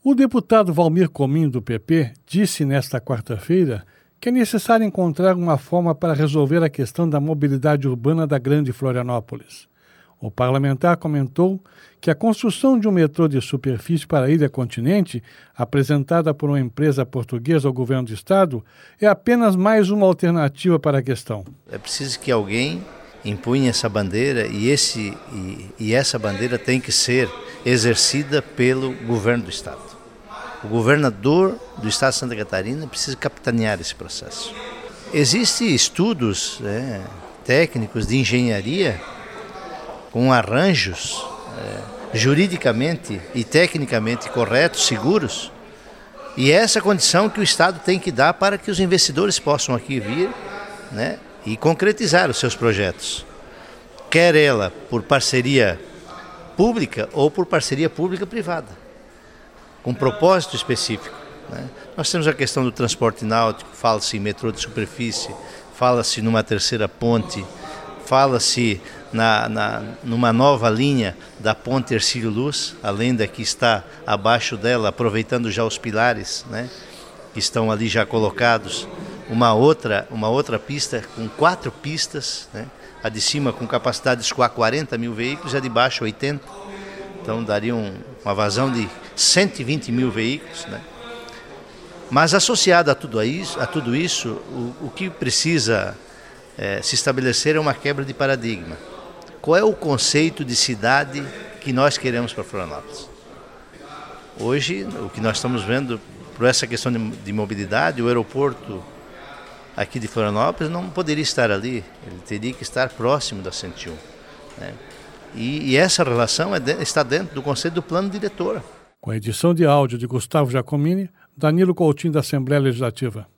O deputado Valmir Comin, do PP, disse nesta quarta-feira que é necessário encontrar uma forma para resolver a questão da mobilidade urbana da Grande Florianópolis. O parlamentar comentou que a construção de um metrô de superfície para a Ilha Continente, apresentada por uma empresa portuguesa ao governo do estado, é apenas mais uma alternativa para a questão. É preciso que alguém impunha essa bandeira e essa bandeira tem que ser exercida pelo governo do estado. O governador do estado de Santa Catarina precisa capitanear esse processo. Existem estudos técnicos de engenharia com arranjos juridicamente e tecnicamente corretos, seguros, e é essa condição que o estado tem que dar para que os investidores possam aqui vir, e concretizar os seus projetos, quer ela por parceria pública ou por parceria pública-privada, com propósito específico. Nós temos a questão do transporte náutico, fala-se em metrô de superfície, fala-se numa terceira ponte, fala-se numa nova linha da ponte Hercílio Luz, além da que está abaixo dela, aproveitando já os pilares, que estão ali já colocados, uma outra pista com 4 pistas, a de cima com capacidade de escoar 40 mil veículos e a de baixo 80, então daria uma vazão de 120 mil veículos, Mas associado a tudo isso, o que precisa se estabelecer é uma quebra de paradigma. Qual é o conceito de cidade que nós queremos para Florianópolis? Hoje, o que nós estamos vendo por essa questão de mobilidade, o aeroporto aqui de Florianópolis não poderia estar ali, ele teria que estar próximo da 101. E essa relação está dentro do conceito do plano diretor. Com a edição de áudio de Gustavo Giacomini, Danilo Coutinho, da Assembleia Legislativa.